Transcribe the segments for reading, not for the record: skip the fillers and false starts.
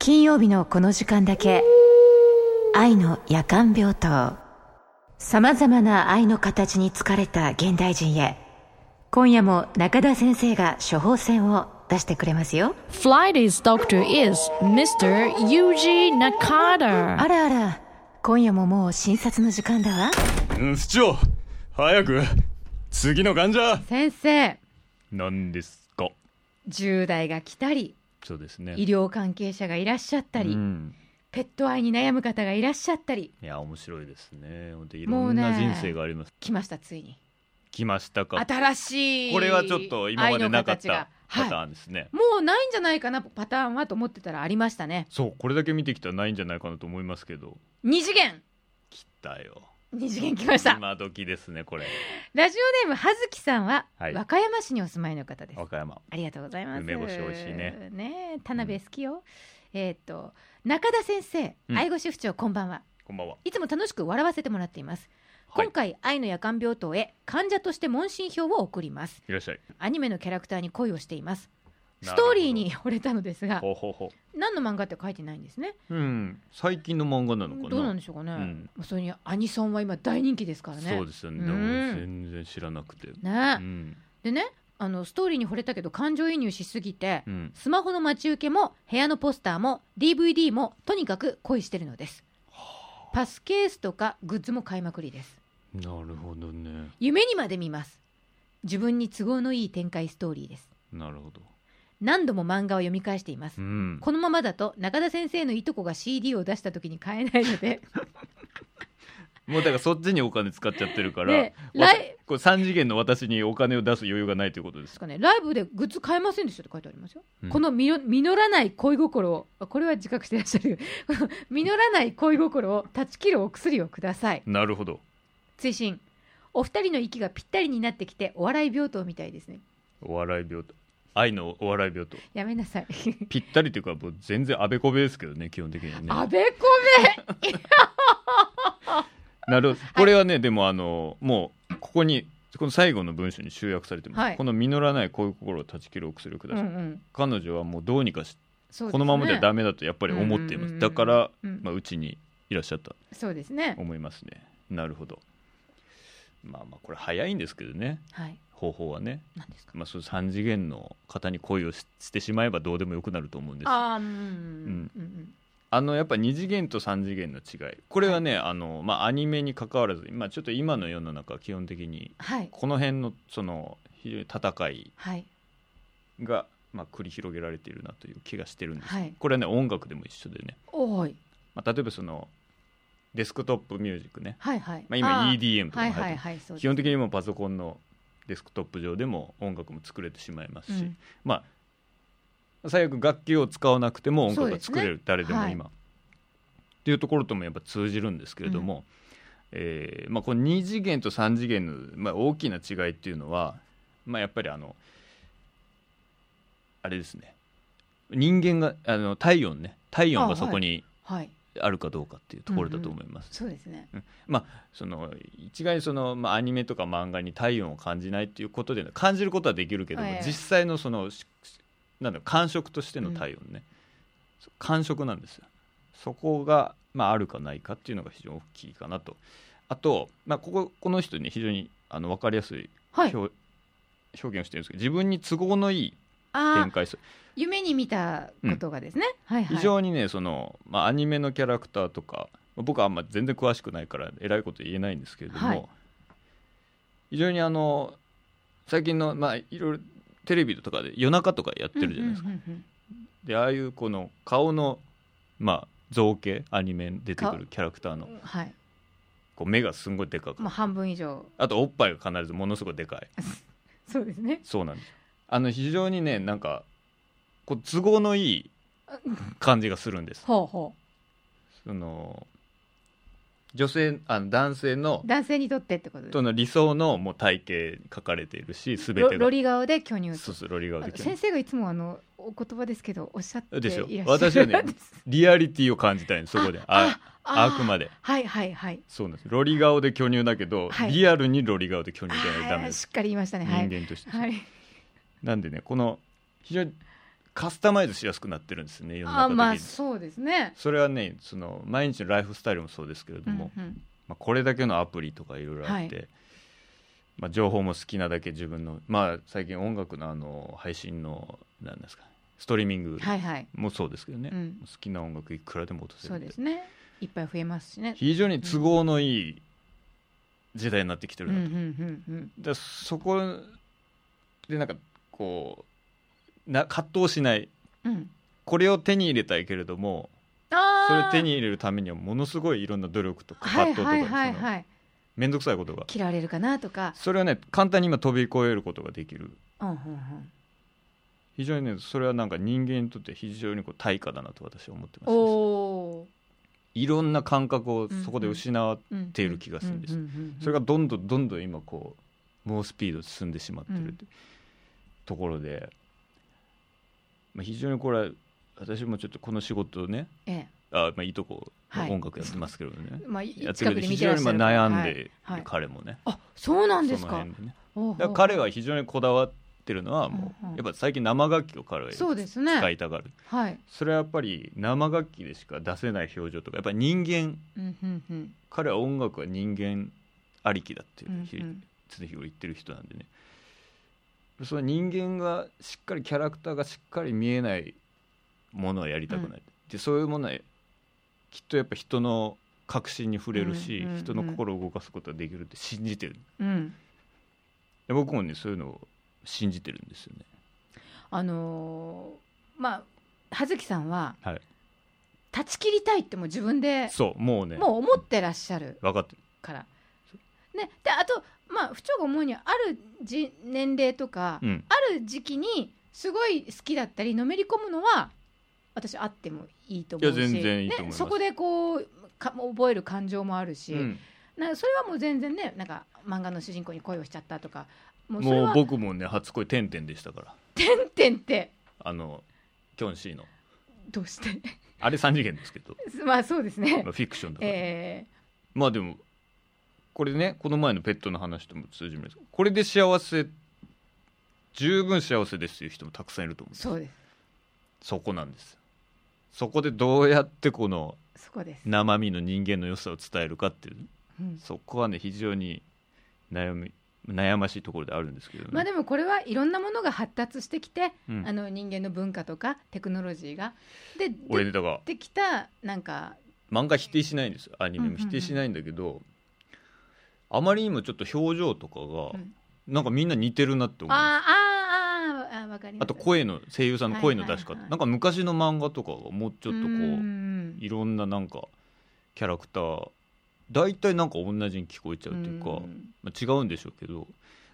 金曜日のこの時間だけ愛の夜間病棟。さまざまな愛の形に疲れた現代人へ、今夜も中田先生が処方箋を出してくれますよ。 Friday's doctor is Mr. Yuji Nakata。 あらあら、今夜ももう診察の時間だわ。 市長、早く次の患者。 先生、 何ですか。 10代が来たり、 そうですね、 医療関係者がいらっしゃったり、ペット愛に悩む方がいらっしゃったり。 いや面白いですね。本当いろんな人生があります。 来ました、ついに来ましたか。 新しい、 これはちょっと今までなかったパターンですね、 もうないんじゃないかなパターンはと思ってたらありましたね。 そう、これだけ見てきたらないんじゃないかなと思いますけど、 2次元来たよ。 2次元来ました。 今時ですねこれ。 ラジオネームはずきさんは、 はい、 和歌山市にお住まいの方です。 和歌山、 ありがとうございます。 梅干し美味しいね。 ねえ、田辺好きよ。中田先生、愛護主婦長、こんばんは。 こんばんは。 いつも楽しく笑わせてもらっています。 はい、 今回愛の夜間病棟へ患者として問診票を送ります。 いらっしゃい。 アニメのキャラクターに恋をしています。ストーリーに惚れたのですが、何の漫画って書いてないんですね。 最近の漫画なのかな。 どうなんでしょうかね、それにアニソンは今大人気ですからね。 そうですよね、でも全然知らなくてね、でね、ストーリーに惚れたけど感情移入しすぎて、スマホの待ち受けも部屋のポスターも DVD もとにかく恋してるのです。パスケースとかグッズも買いまくりです。 なるほどね。 夢にまで見ます。自分に都合のいい展開ストーリーです。 なるほど。 何度も漫画を読み返しています、このままだと中田先生のいとこが CD を出した時に買えないのでもうだからそっちにお金使っちゃってるから、これ3次元の私にお金を出す余裕がないということですかね。ライブでグッズ買えませんでしたって書いてありますよ、この実らない恋心を、これは自覚してらっしゃる実らない恋心を断ち切るお薬をください。 なるほど。 追伸、お二人の息がぴったりになってきてお笑い病棟みたいですね。 お笑い病棟、愛のお笑い病棟。 やめなさいぴったりというかもう全然あべこべですけどね、基本的にね。 あべこべなるほど。これはね、でももうここにこの最後の文章に集約されてます、この実らない恋心を断ち切るお薬をください、彼女はもうどうにかこのままではダメだとやっぱり思っています、だから、うちにいらっしゃった。 そうですね、 思いますね。なるほど。これ早いんですけどね、方法はね。 何ですか。 そう3次元の方に恋をしてしまえばどうでもよくなると思うんです。やっぱ2次元と3次元の違い、これはね、アニメに関わらず、ちょっと今の世の中は基本的に、この辺のその非常に戦いが、繰り広げられているなという気がしてるんです、これはね音楽でも一緒でね、例えばそのデスクトップミュージックね、今 EDM とかも入ってる、基本的にもパソコンのデスクトップ上でも音楽も作れてしまいますし、最悪楽器を使わなくても音楽が作れる、誰でも今、っていうところともやっぱ通じるんですけれども、この2次元と3次元の、大きな違いっていうのは、やっぱりあれですね、人間が体温がそこにあるかどうかっていうところだと思います。 そうですね、 その一概にその、アニメとか漫画に体温を感じないっていうことで感じることはできるけども、実際のその感触としての体温ね、感触なんですよ。そこが、あるかないかっていうのが非常に大きいかなと。あと、この人に非常に分かりやすい表現をしてるんですけど、自分に都合のいい展開する、 夢に見たことがですね、 非常にねその、アニメのキャラクターとか、僕は全然詳しくないからえらいこと言えないんですけれども、非常に最近の、いろいろテレビとかで夜中とかやってるじゃないですか、でああいうこの顔の、造形、アニメに出てくるキャラクターの、こう目がすんごいでかく、 半分以上、 あとおっぱいが必ずものすごいでかいそうですね、 そうなんです。非常にねこう都合のいい感じがするんですその男性にとってってことです。 その理想のもう体型書かれているし、全てがロリ顔で巨乳。 ロリ顔で巨乳。 先生がいつもお言葉ですけどおっしゃっていらっしゃる。 でしょ。私はねリアリティを感じたいんです、そこで。あくまで。そうなんです。ロリ顔で巨乳だけど、リアルにロリ顔で巨乳じゃないとダメです。 しっかり言いましたね。 人間として。なんでね、この非常にカスタマイズしやすくなってるんですよね、世の中的に。 まあそうですね。 それはね、その毎日のライフスタイルもそうですけれども、まあ、これだけのアプリとかいろいろあって、まあ、情報も好きなだけ自分の、まあ、最近音楽の配信の何ですか、ストリーミングもそうですけどね、好きな音楽いくらでも落とせる。 そうですね、いっぱい増えますしね。 非常に都合のいい時代になってきてるなと。そこでなんかこう葛藤しない、これを手に入れたいけれども、それを手に入れるためにはものすごいいろんな努力とか葛藤とか面倒くさいことが切られるかなとか、 それはね簡単に今飛び越えることができる、非常にねそれはなんか人間にとって非常にこう対価だなと私は思ってます。いろんな感覚をそこで失っている気がするんです。それがどんどん今こう猛スピードで進んでしまってるってところで、まあ、非常にこれ私もちょっとこの仕事をね、まあ、いいとこ音楽やってますけどね、まあ、やってるけど非常に悩んでる、彼もね、 そうなんですか。 だから彼は非常にこだわってるのはもう、やっぱ最近生楽器を彼は使いたがる、それはやっぱり生楽器でしか出せない表情とか、やっぱり人間、彼は音楽は人間ありきだっていう常日頃言ってる人なんでね、その人間がしっかりキャラクターがしっかり見えないものをやりたくない、でそういうものはきっとやっぱ人の確信に触れるし、人の心を動かすことができるって信じてる、で僕もねそういうのを信じてるんですよね。 まあ葉月さんは、断ち切りたいってもう自分でもう思ってらっしゃる分かってるからね。であとまあ不調が思うにはある年齢とか、ある時期にすごい好きだったりのめり込むのは私あってもいいと思うし、 全然いいと思います。 そこでこう覚える感情もあるし、それはもう全然ね、なんか漫画の主人公に恋をしちゃったとか、 もう僕もね初恋てんてんでしたから。 てんてんってキョンシーのどうしてあれ3次元ですけどまあそうですね、 フィクションだから、まあでもこれね、この前のペットの話とも通じるんですけど、これで幸せ、十分幸せですという人もたくさんいると思うんです。 そうです。 そこなんです。そこでどうやってこの生身の人間の良さを伝えるかっていう、そこはね非常に悩ましいところであるんですけどね。 まあでもこれはいろんなものが発達してきて、人間の文化とかテクノロジーができた、なんか漫画否定しないんですよ、アニメも否定しないんだけど、あまりにもちょっと表情とかが、なんかみんな似てるなって思う。 わかります。 あと声の声優さんの声の出し方、なんか昔の漫画とかがもうちょっとこういろんななんかキャラクター大体なんか同じに聞こえちゃうっていうか、まあ、違うんでしょうけど、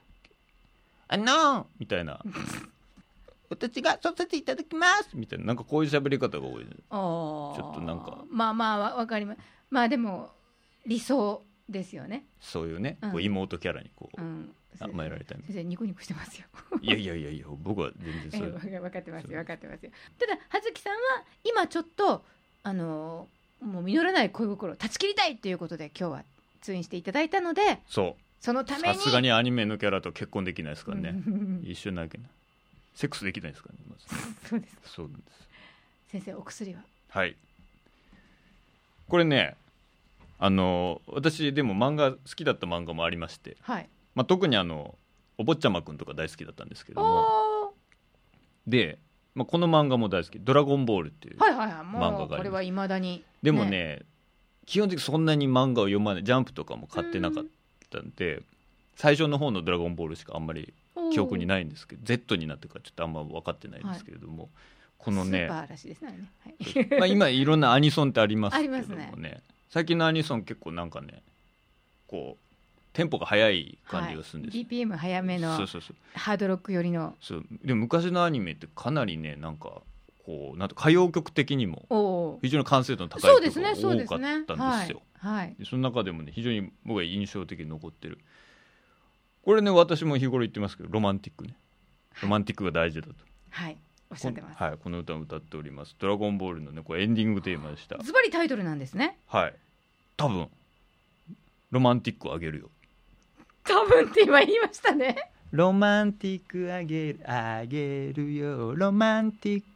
みたいな私がそうさせていただきますみたいな、なんかこういう喋り方が多い、ちょっとなんかまあわかります。まあでも理想ですよね、そういうね、こう妹キャラにこう、甘えられたい。 先生ニコニコしてますよいや僕は全然それ分かってますよ。ただ葉月さんは今ちょっともう実らない恋心を断ち切りたいということで今日は通院していただいたので、そのためにさすがにアニメのキャラと結婚できないですからね一緒なわけない、セックスできないですからね、まずそうです。 そうなんです。 先生お薬は？ はい、これね私でも漫画好きだった漫画もありまして、まあ、特にお坊ちゃまくんとか大好きだったんですけども、で、まあ、この漫画も大好き、ドラゴンボールっていう漫画があります。 これは未だに、 でもね、基本的にそんなに漫画を読まない、ジャンプとかも買ってなかったんで、最初の方のドラゴンボールしかあんまり記憶にないんですけど、 Z になってからちょっとあんま分かってないんですけれども、このねスーパーらしいですね、 まあ、今いろんなアニソンってありますけどもありますね。 最近のアニソン結構なんかね、こうテンポが速い感じがするんです、 BPM 速めのハードロック寄りの。 でも昔のアニメってかなりね、なんかこうなんと歌謡曲的にも非常に完成度の高い曲が多かったんですよ。その中でもね非常に僕が印象的に残ってる、これね私も日頃言ってますけど、ロマンティックね、ロマンティックが大事だと、 おっしゃってます。 この歌を歌っております。ドラゴンボールのねこれエンディングテーマでした。 ズバリタイトルなんですね。 多分ロマンティックあげるよ。 多分って今言いましたね。 ロマンティックあげるよ、ロマンティッ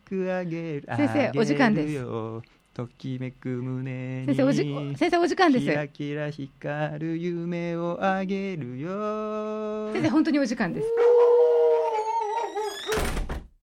くあげる先生お時間ですときめく胸に先生お時間ですキラキラ光る夢をあげるよ先生本当にお時間です